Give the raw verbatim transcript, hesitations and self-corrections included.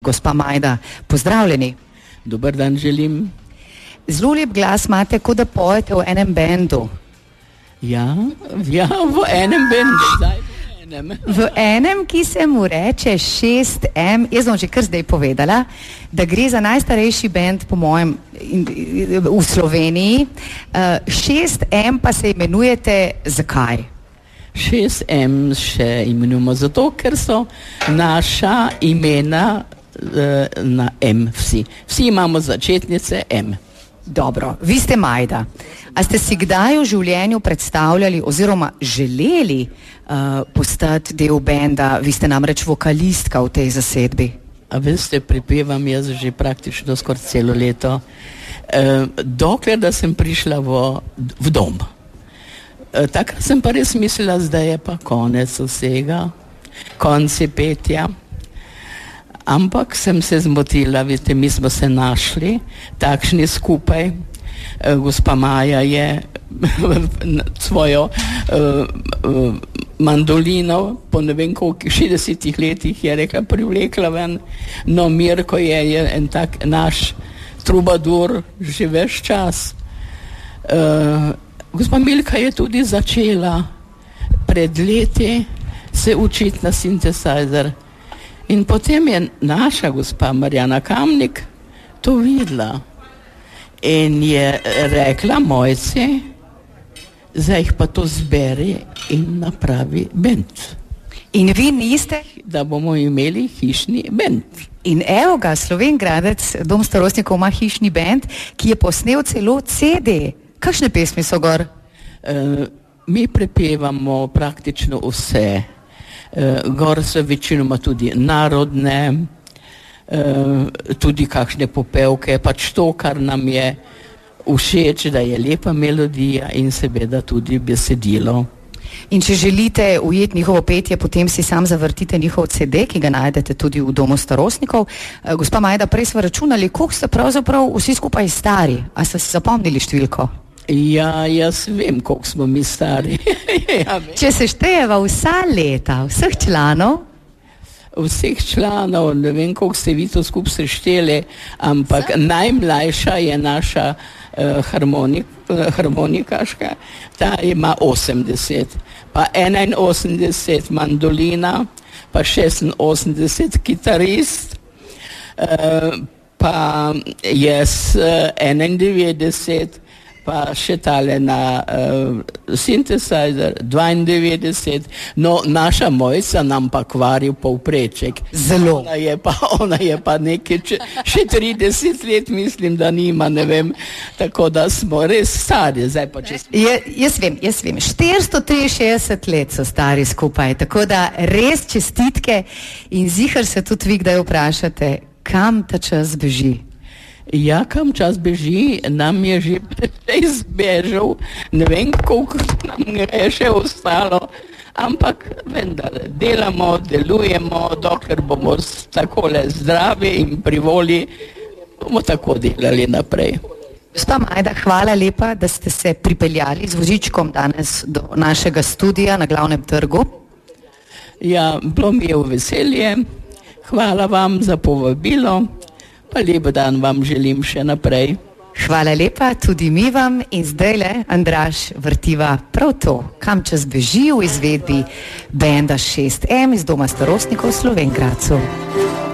gospa Majda. Pozdravljeni. Dober dan želim. Zelo lep glas imate, kot da pojete v enem bendu. Ja, ja, v enem bendu, zdaj v enem. V enem, ki se mu reče šest em, jaz bom že kar zdaj povedala, da gre za najstarejši bend, po mojem, in, in, v Sloveniji. Uh, šest em pa se imenujete zakaj? šest em še imenujemo zato, ker so naša imena uh, na M vsi. Vsi imamo začetnice M. Dobro, vi ste Majda. A ste si kdaj v življenju predstavljali oziroma želeli uh, postati del benda? Vi ste namreč vokalistka v tej zasedbi. A veste, prepevam jaz že praktično skoraj celo leto. Uh, dokler, da sem prišla v, v dom. Uh, takrat sem pa res mislila, zdaj je pa konec vsega, konci petja. Ampak sem se zmotila, vidite, mi smo se našli, takšni skupaj. E, gospa Maja je svojo e, e, mandolino po ne vem koliko šestdesetih letih je rekla, privlekla ven. No, Mirko je, je en tak naš trubadur že ves čas. E, gospa Milka je tudi začela pred leti se učiti na sintesizer. In potem je naša gospa Marjana Kamnik to videla in je rekla Mojci, zdaj jih pa to zberi in napravi bend. In vi niste? Da bomo imeli hišni bend. In evo ga, Slovengradec, Dom starostnikov ima hišni bend, ki je posnel celo ce de. Kakšne pesmi so gor? Uh, mi prepevamo praktično vse. Uh, gor so večinoma tudi narodne, uh, tudi kakšne popevke, pač to, kar nam je všeč, da je lepa melodija in seveda tudi besedilo. In če želite ujeti njihovo petje, potem si sam zavrtite njihov ce de, ki ga najdete tudi v Domu starostnikov. Uh, gospa Majda, prej smo računali, koliko ste pravzaprav vsi skupaj stari, a ste si zapomnili številko? Ja, jaz vem, koliko smo mi stari. Ja, če se štejeva vsa leta, vseh članov? Vseh članov, ne vem, koliko ste vi to skupaj sešteli, ampak Vse? najmlajša je naša uh, harmonik, uh, harmonikaška, ta ima osemdeset, pa enainosemdeset mandolina, pa šestinosemdeset kitarist, uh, pa jaz uh, enaindevetdeset, pa še tale na uh, sintesizer, dvaindevetdeset, no naša Mojca nam pa kvari povpreček. Zelo. Ona je pa, ona je pa nekaj, če, še trideset let mislim, da nima, ne vem, tako da smo res stari, zdaj pa če smo... Je, jaz vem, jaz vem, štiristo triinšestdeset let so stari skupaj, tako da res čestitke in zihar se tudi vi kdaj vprašate, kam ta čas beži? Ja, kam čas beži, nam je že precej zbežal, ne vem, koliko nam je še ostalo, ampak vendar, delamo, delujemo, dokler bomo takole zdravi in pri volji, bomo tako delali naprej. Gospa Majda, hvala lepa, da ste se pripeljali z vozičkom danes do našega studija na Glavnem trgu. Ja, bilo mi je v veselje, hvala vam za povabilo. Pa lep dan vam želim še naprej. Hvala lepa, tudi mi vam in zdajle Andraž vrtiva prav to, kam čas beži v izvedbi benda šest em iz Doma starostnikov v Slovenj Gradcu.